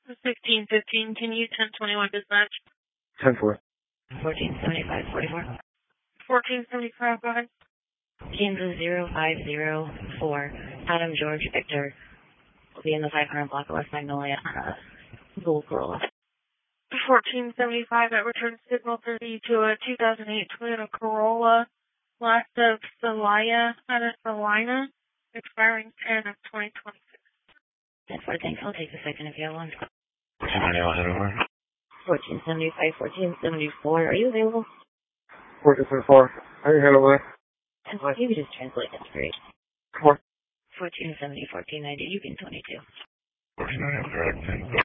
1615, can you 1021 dispatch? 10-4. 1475, 44. 1475, go ahead. Kansas 0504, Adam George Victor. Will be in the 500 block of West Magnolia on a Gold Corolla. 1475, that returns signal 30 to a 2008 Toyota Corolla, last of Salina, expiring 10 of 2026. 10-4, thanks. I'll take a second if you have one. 10-9, head over. 1475, 1474, are you available? 14-4. I can handle that. 10-4, you can just translate, that's great. 4. 1470, 1490, you can 22. 49, correct.